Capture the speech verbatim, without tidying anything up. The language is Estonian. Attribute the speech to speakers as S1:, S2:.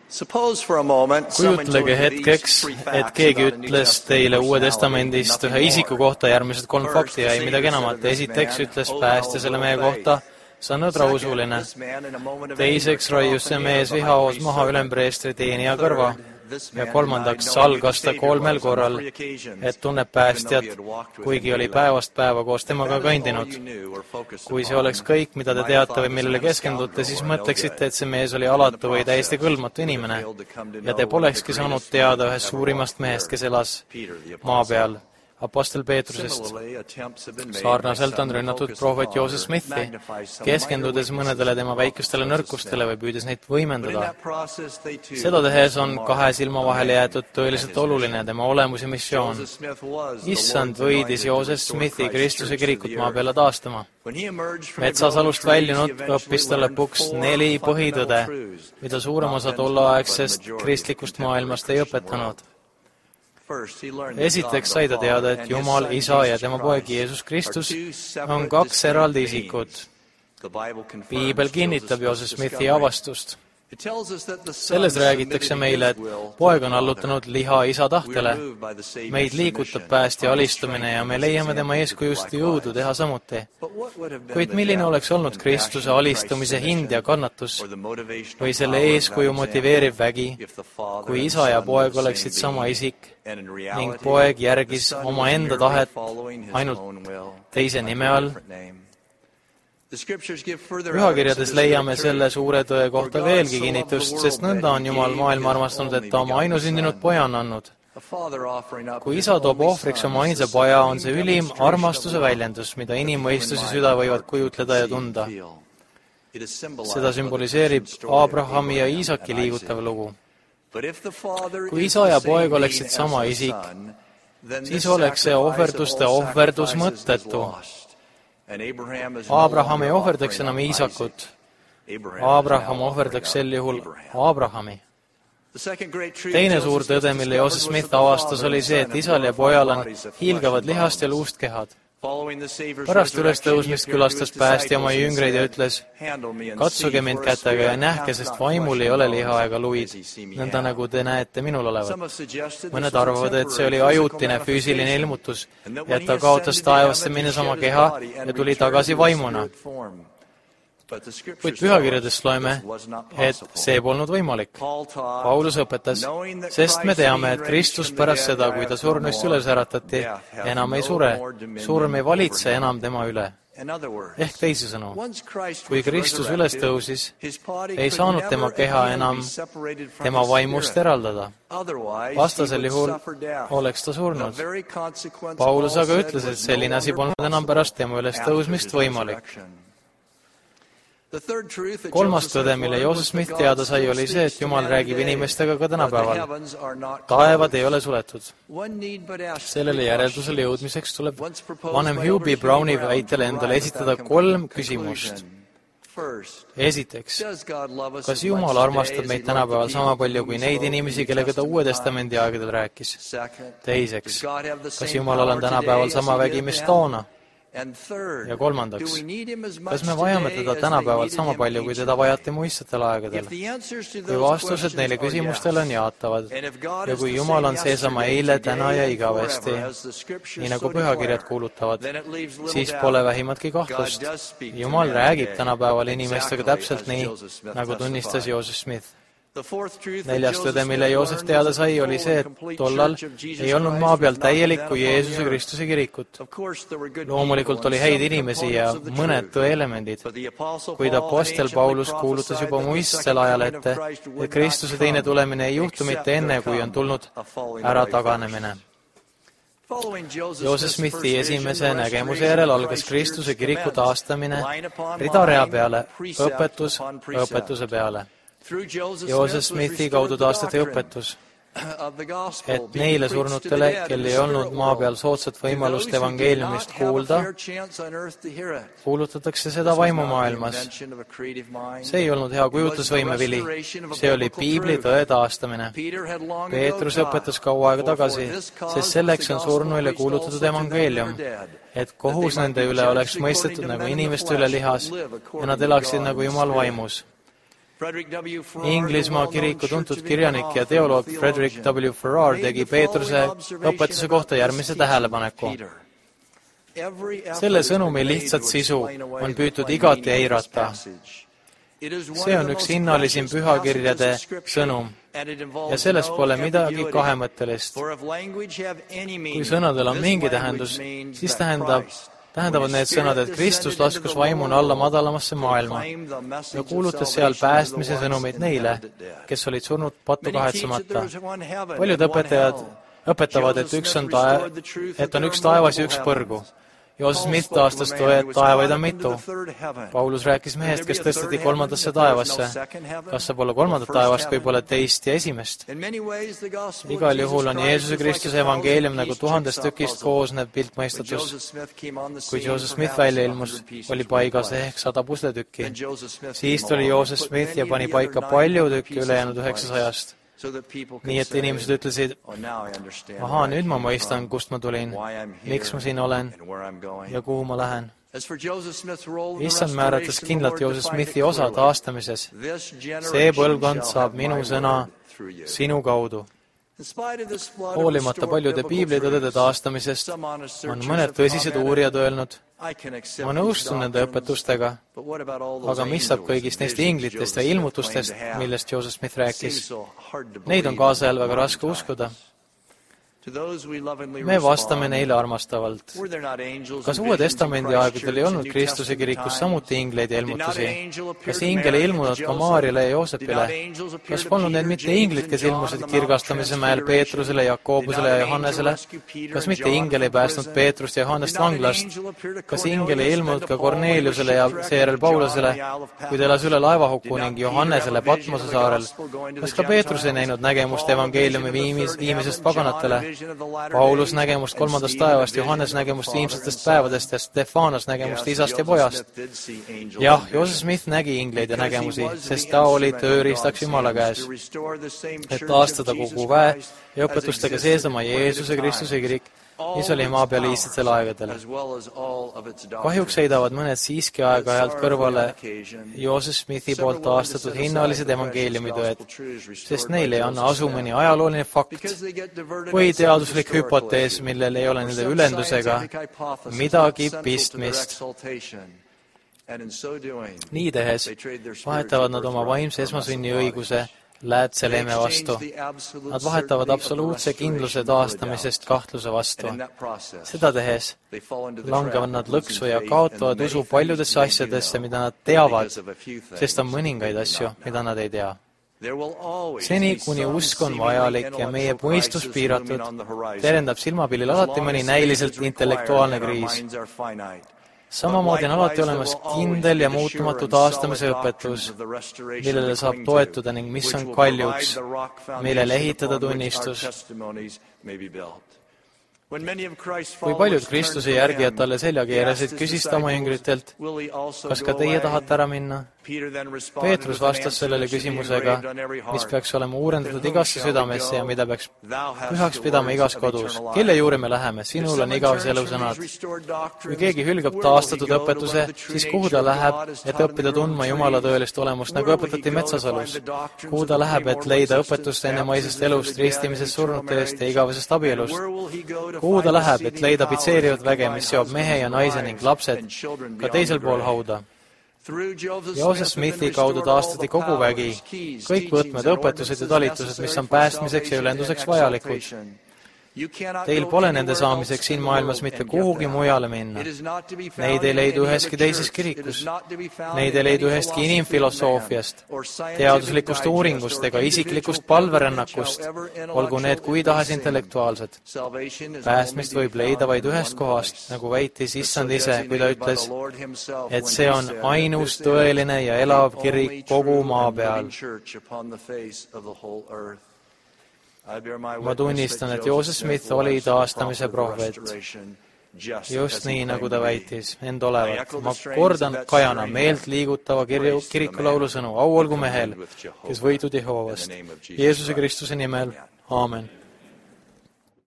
S1: Kujutlege hetkeks, et keegi ütles teile Uue Testamendist ühe isiku kohta järgmised kolm fakti ja ei midagi enamat. Esiteks ütles päästja selle mehe kohta, sa on nõudrausuline. Teiseks raius see mees vihahoos maha ülempreestri teenija kõrva. Ja kolmandaks salgas ta kolmel korral, et tunneb päästjat, kuigi oli päevast päeva koos temaga kõndinud. Kui see oleks kõik, mida te teate või millele keskendute, siis mõtleksite, et see mees oli alatu või täiesti kõlbmatu inimene. Ja te polekski saanud teada ühest suurimast mehest, kes elas maa peal, Apostel Peetrusest. Sarnaselt on rünnatud prohvet Joseph Smithi, keskendudes mõnedele tema väikestele nõrkustele või püüdes neid võimendada. Seda tehes on kahe silma vahele jäetud tõeliselt oluline tema olemus ja missioon. Issand võidis Joseph Smithi Kristuse kirikut maa peale taastama. Metsasalust väljunud õppis ta lõpuks neli põhitõde, mida suurem osa tolleaegsest kristlikust maailmast ei õpetanud. Esiteks sai ta teada, et Jumal, Isa ja tema poeg Jeesus Kristus on kaks eraldi isikut. Piibel kinnitab Joseph Smithi avastust. Selles räägitakse meile, et poeg on allutanud liha isa tahtele. Meid liigutab päästja alistumine ja me leiame tema eeskujust jõudu teha samuti. Kuid milline oleks olnud Kristuse alistumise hind ja kannatus või selle eeskuju motiveeriv vägi, kui isa ja poeg oleksid sama isik ning poeg järgis oma enda tahet ainult teise nime all? Pühakirjades leiame selle suure tõe kohta veelgi kinnitust, sest nõnda on Jumal maailma armastanud, et ta oma ainusündinud poja on andnud. Kui isa toob ohvriks oma ainsa poja, on see ülim armastuse väljendus, mida inimmõistus ja süda võivad kujutleda ja tunda. Seda sümboliseerib Abrahami ja Iisaki liigutav lugu. Kui isa ja poeg oleksid sama isik, siis oleks see ohverduste ohverdus mõttetu. Abraham ei ohverdaks enam Iisakut. Abraham ohverdaks sel juhul Abrahami. Teine suur tõde, mille Joseph Smith avastas, oli see, et isal ja pojal on hiilgavad lihast ja luust kehad. Pärast ülestõusmist külastas päästja oma jüngreid ja ütles, katsuge mind kätega ja nähke, sest vaimul ei ole liha ega luid, nõnda nagu te näete minul olevat. Mõned arvavad, et see oli ajutine füüsiline ilmutus, et ta kaotas taevasse minnes oma keha ja tuli tagasi vaimuna. Kuid pühakirjadest loeme, et see polnud võimalik. Paulus õpetas, sest me teame, et Kristus pärast seda, kui ta surnuist üles äratati, enam ei sure, surm ei valitse enam tema üle. Ehk teisisõnu, kui Kristus üles tõusis, ei saanud tema keha enam tema vaimust eraldada. Vastasel juhul oleks ta surnud. Paulus aga ütles, et selline asi polnud enam pärast tema üles tõusmist võimalik. Kolmas tõde, mille Joseph Smith teada sai, oli see, et Jumal räägib inimestega ka tänapäeval. Taevad ei ole suletud. Sellele järeldusele jõudmiseks tuleb vanem Hugh B. Browni väitel endale esitada kolm küsimust. Esiteks, kas Jumal armastab meid tänapäeval sama palju kui neid inimesi, kellega ta Uue Testamendi aegadel rääkis? Teiseks, kas Jumalal on tänapäeval sama vägi, mis toona? Ja kolmandaks, kas me vajame teda tänapäeval sama palju, kui teda vajati muistsetel aegadel? Kui vastused neile küsimustele on jaatavad ja kui Jumal on seesama eile, täna ja igavesti, nii nagu pühakirjad kuulutavad, siis pole vähimatki kahtlust. Jumal räägib tänapäeval inimestega täpselt nii, nagu tunnistas Joseph Smith. Neljas tõde, mille Joosef teada sai, oli see, et tollal ei olnud maa peal täielikku Jeesuse Kristuse kirikut. Loomulikult oli häid inimesi ja mõned tõeelemendid, kuid apostel Paulus kuulutas juba muistsel ajal ette, et Kristuse teine tulemine ei juhtu mitte enne, kui on tulnud ära taganemine. Joseph Smithi esimese nägemuse järel algas Kristuse kiriku taastamine rida rea peale, õpetus õpetuse peale. Joseph Smithi kaudu taastati õpetus, et neile surnutele, kel ei olnud maa peal soodsat võimalust evangeeliumist kuulda, kuulutatakse seda vaimumaailmas. See ei olnud hea kujutlusvõime vili, see oli piibli tõe taastamine. Peetrus õpetas kaua aega tagasi, sest selleks on surnuile kuulutatud evangeelium, et kohus nende üle oleks mõistetud nagu inimeste üle lihas ja nad elaksid nagu Jumal vaimus. Inglismaa kiriku tuntud kirjanik ja teoloog Frederick W. Farrar tegi Peetruse õpetuse kohta järgmise tähelepaneku. Selle sõnumi lihtsat sisu on püütud igati eirata. See on üks hinnalisim pühakirjade sõnum ja selles pole midagi kahemõttelist. Kui sõnadel on mingi tähendus, siis tähendab, tähendavad need sõnad, et Kristus laskus vaimuna alla madalamasse maailma ja kuulutas seal päästmise sõnumid neile, kes olid surnud pattu kahetsemata. Paljud õpetajad õpetavad, et, üks on, tae, et on üks taevas ja üks põrgu. Joseph Smith taastas tõe, et taevaid on mitu. Paulus rääkis mehest, kes tõsteti kolmandasse taevasse. Kas saab olla kolmandat taevast, kui pole teist ja esimest? Igal juhul on Jeesuse Kristuse evangeelium nagu tuhandest tükist koosnev piltmõistatus. Kui Joseph Smith välja ilmus, oli paigas ehk sada pusletükki. Siis tuli Joseph Smith ja pani paika palju tükki ülejäänud üheksasajast. Nii et inimesed ütlesid, ahaa, nüüd ma mõistan, kust ma tulin, miks ma siin olen ja kuhu ma lähen. Issand määratas kindlalt Joseph Smithi osa taastamises. See põlvkond saab minu sõna sinu kaudu. Hoolimata paljude piiblitõdede taastamisest on mõned tõsised uurijad öelnud, ma nõustun nende õpetustega, aga mis saab kõigist neist inglitest ja ilmutustest, millest Joseph Smith rääkis? Neid on kaasajal väga raske uskuda. Me vastame neile armastavalt. Kas Uue Testamendi aegadel ei olnud Kristuse kirikus samuti ingleid ja ilmutusi? Kas ingel ei ilmunud ka Maarjale ja Joosepile? Kas polnud need mitte inglid, kes ilmusid kirgastamise mäel Peetrusele, Jakobusele ja Johannesele? Kas mitte ingel ei päästnud Peetrust ja Johannest vanglast? Kas ingel ei ilmunud ka Korneliusele ja seejärel Paulusele, kui ta elas üle laevahuku ning Johannesele Patmose saarel? Kas ka Peetrus ei näinud nägemust evangeeliumi viimis, viimisest paganatele? Paulus nägemust kolmandast taevast, Johannes nägemust viimsetest päevadest ja Stefanos nägemust isast ja pojast. Jah, Joseph Smith nägi ingleid ja nägemusi, sest ta oli tööriistaks Jumala käes, et taastada kogu väe ja õpetustega seesama Jeesuse Kristuse kirik, mis oli maa peal iistetel aegadel. Kahjuks heidavad mõned siiski aeg-ajalt kõrvale Joseph Smithi poolt taastatud hinnalised evangeeliumitõed, sest neile ei anna asu mõni ajalooline fakt või teaduslik hüpotees, millel ei ole nende ülendusega midagi pistmist. Nii tehes vahetavad nad oma vaimse esmasünni õiguse läätseleme vastu. Nad vahetavad absoluutse kindluse taastamisest kahtluse vastu. Seda tehes langevad nad lõksu ja kaotavad usu paljudesse asjadesse, mida nad teavad, sest on mõningaid asju, mida nad ei tea. Seni, kuni usk on vajalik ja meie mõistus piiratud, terendab silmapillil alati mõni näiliselt intellektuaalne kriis. Samamoodi on alati olemas kindel ja muutumatu taastamise õpetus, millele saab toetuda ning mis on kaljuks, millele ehitada tunnistus. Kui paljud Kristuse järgijad talle selja keerasid, küsis ta oma jüngritelt, kas ka teie tahate ära minna? Peetrus vastas sellele küsimusega, mis peaks olema uurendatud igasse südamesse ja mida peaks pühaks pidama igas kodus. Kelle juurde me läheme? Sinul on igavese elusõnad. Kui keegi hülgab taastatud õpetuse, siis kuhu ta läheb, et õppida tundma Jumala tõelist olemust, nagu õpetati Metsasalus? Kuhu ta läheb, et leida õpetust ennemaisest elust, ristimisest, surnute eest ja igavesest abielust? Kuhu ta läheb, et leida pitseerivat väge, mis seob mehe ja naise ning lapsed ka teisel pool hauda? Joseph Smithi kaudu taastati kogu vägi, kõik võtmed, õpetused ja talitused, mis on päästmiseks ja ülenduseks vajalikud. Teil pole nende saamiseks siin maailmas mitte kuhugi mujale minna. Neid ei leidu üheski teises kirikus. Neid ei leidu ühestki inimfilosoofiast, teaduslikust uuringust ega isiklikust palverännakust, olgu need kui tahes intellektuaalsed. Päästmist võib leida vaid ühest kohast, nagu väitis Issand ise, kui ta ütles, et see on ainus tõeline ja elav kirik kogu maa peal. Ma tunnistan, et Joseph Smith oli taastamise prohvet, just nii, nagu ta väitis end olevat. Ma kordan kajana meelt liigutava kirikulaulu sõnu, au olgu mehel, kes võitud Jehoovast. Jeesuse Kristuse nimel, aamen.